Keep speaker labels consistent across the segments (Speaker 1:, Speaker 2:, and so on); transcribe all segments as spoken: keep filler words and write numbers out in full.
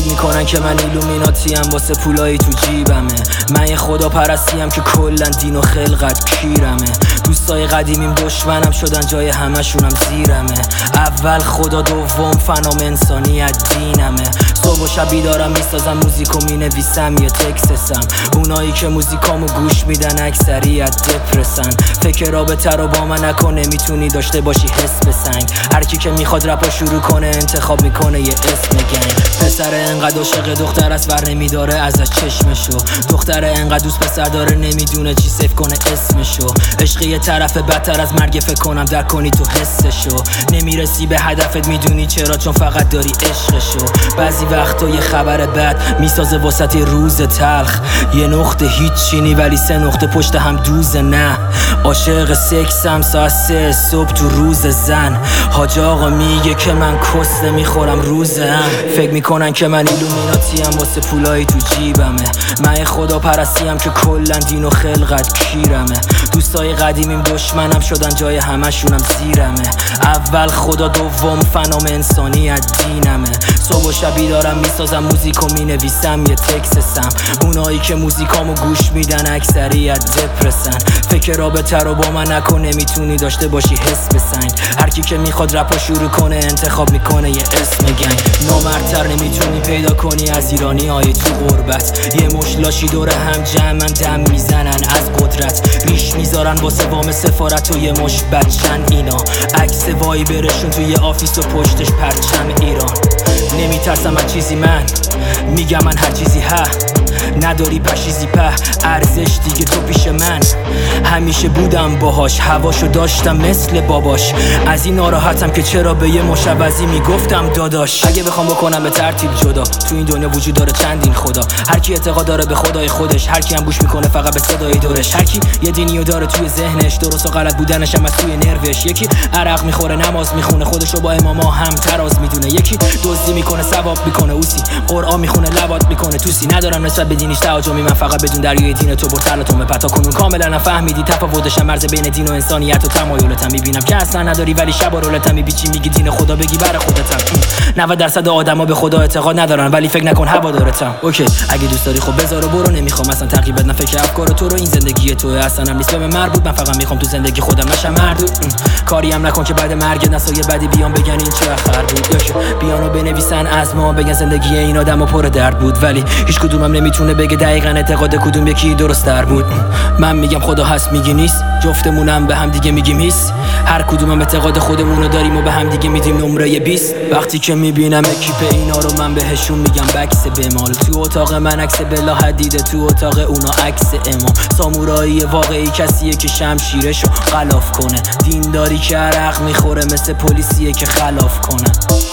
Speaker 1: فکر میکنن که من ایلومیناتیم واسه پولایی تو جیبمه. من یه خدا پرستیم که کلن دین و خلقت کیرمه. دوستای قدیمیم دشمنم شدن جای همشونم زیرمه. اول خدا دوم فنام انسانیت دینمه. صبح و شب بیدارم میسازم موزیکو مینویسم یه تکسسم. اونایی که موزیکامو گوش میدن اکثریت دپرسن. فکر رابطه رو با من نکنه میتونی داشته باشی حس به سنگ. هر کی که میخواد رپا شروع کنه انتخاب میکنه یه اسم گنگ. پسر انقدر عاشق دختر است ور نمیداره ازش چشمشو. دختر انقدر دوست پسر داره نمیدونه چی سیف کنه اسمشو. عشق یه طرف بدتر از مرگ فکر کنم در کنی تو حسشو. نمیرسی به هدفت میدونی چرا چون فقط داری عشقشو. بعضی وقتا یه خبر بد میسازه واسط روز تلخ. یه نقطه هیچینی ولی سه نقطه پشت هم دوزه. نه عاشق سکسم ساعت سه صبح تو روز زن. حاج آقا میگه که من کس نمیخورم روزم. فکر میکنن که من ایلومیناتیم واسه پولایی تو جیبمه. من خدا پرستیم که کلن دین و خلقت کیرمه. دوستای قدیمیم دشمنم شدن جای همشونم زیرمه. اول خدا دوم فنام انسانیت دینمه. صبح و شب بیدارم میسازم موزیکو مینویسم یه تکسسم. اونایی که موزیکامو گوش میدن اکثریت دپرسن. فکر رابطه رو با من نکنه میتونی داشته باشی حس به سنگ. هر کی که میخواد رپا شروع کنه انتخاب میکنه یه اسم گنگ. نامردتر نمیتونی پیدا کنی از ایرانی های تو غربت. یه مشلاشی دور هم جمعن دم میزنن از قدرت. ریش میذارن واسه وام سفارت و یه مش بچن اینا. عکس وای برشون توی آفیس و پشتش پرچم ایران. نمیترسم از چیزی من میگم من هر چیزی ها. نداری پشیزی په ارزش دیگه تو پیش من. همیشه بودم باهاش هواشو داشتم مثل باباش. از این ناراحتم که چرا به یه مشوزی میگفتم داداش. اگه بخوام بکنم به ترتیب جدا تو این دنیا وجود داره چندین خدا. هر کی اعتقاد داره به خدای خودش. هر کی هم گوش میکنه فقط به صدای دورش. هر کی یه دینیو داره توی ذهنش درست و غلط بودنش هم از توی نروش. یکی عرق میخوره نماز میخونه خودشو با اماما هم تراز میدونه. یکی دزدی میکنه ثواب میکنه اوسی. قرآن میخونه لبات میکنه توسی. ندارم نسبت به دینیش تعجبی من فقط بدون دریای دین تو برتلتون پتا کنون. کاملا نفهمیدی تفاوتش مرز بین دین و انسانیت و تمایلتم. میبینم که اصلا نداری ولی شب و رولتم میبیچی میگی دین خدا بگی برای خودتم. نود درصد آدما به خدا اعتقاد ندارن ولی فکر نکن هوادارتم. اوکی اگه دوست داری خب بذار و برو. نمیخوام اصلا تقریبا نه فکر افکار تو رو. این زندگی تو اصلا هم نیست به من مربوط. من فقط میخوام تو زندگی خودم نشم مردود. کاری هم نکن که بعد مرگ نسای بعدی بیان بگن این چه خر بود. یکی بیانو بنویسن از ما بگن زندگی این آدمو پر درد بود. ولی هیچ کدومم نمیتونه بگه دقیقاً اعتقاد کدوم یکی درست تر بود. من میگم خدا هست میگی نیست. جفتمونم به هم دیگه میگیم هیس. هر کدومم اعتقاد خودمونو داریم و به هم دیگه میدیم نمره بیست. وقتی که میبینم اکیپ اینا رو من بهشون میگم بکس بمال. تو اتاق من عکس بلا حدیده تو اتاق اونا عکس امام. سامورایی واقعی کسیه که شمشیرشو غلاف کنه. دینداری که عرق میخوره مثل پلیسیه که خلاف کنه.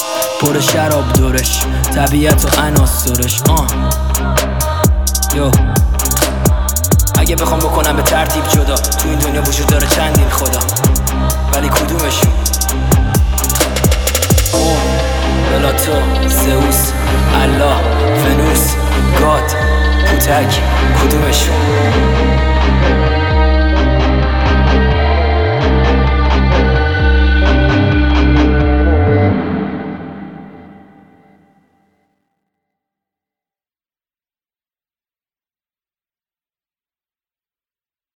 Speaker 1: پر شراب دورش طبیعت و عناصرش. آه یو اگه بخوام بکنم به ترتیب جدا تو این دنیا وجود داره چندین خدا ولی کدومشون؟ اوم، بلاتو، زئوس، الله